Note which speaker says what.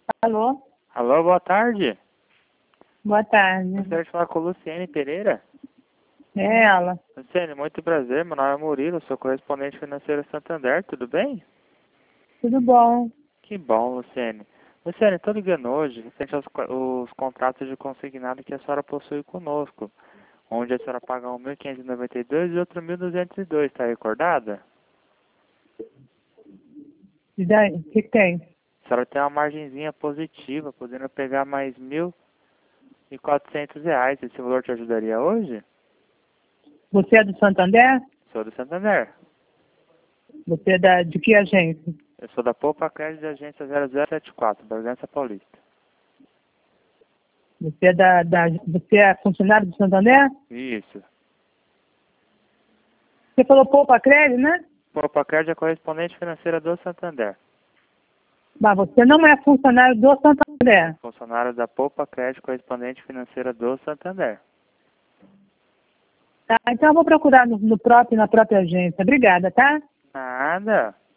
Speaker 1: Alô?
Speaker 2: Alô, boa tarde.
Speaker 1: Boa tarde.
Speaker 2: Gostaria de falar com Luciene Pereira.
Speaker 1: É ela.
Speaker 2: Luciene, muito prazer. Meu nome é Murilo, sou correspondente financeiro Santander, tudo bem?
Speaker 1: Tudo bom?
Speaker 2: Que bom, Luciene. Luciene, estou ligando hoje referente os contratos de consignado que a senhora possui conosco, onde a senhora paga 1.592 e outro 1.202, está recordada?
Speaker 1: E daí? O que tem?
Speaker 2: A senhora tem uma margenzinha positiva, podendo pegar mais R$ 1.400. Esse valor te ajudaria hoje?
Speaker 1: Você é do Santander?
Speaker 2: Sou do Santander.
Speaker 1: Você é de que agência?
Speaker 2: Eu sou da Poupa Crédito de Agência 0074, Bragança Paulista.
Speaker 1: Você é você é funcionário do Santander?
Speaker 2: Isso.
Speaker 1: Você falou Poupa Crédito, né?
Speaker 2: Poupa Crédito é correspondente financeira do Santander.
Speaker 1: Mas você não é funcionário do Santander.
Speaker 2: Funcionário da Poupa Crédito, correspondente financeira do Santander.
Speaker 1: Tá, então eu vou procurar na própria agência. Obrigada, tá?
Speaker 2: Nada.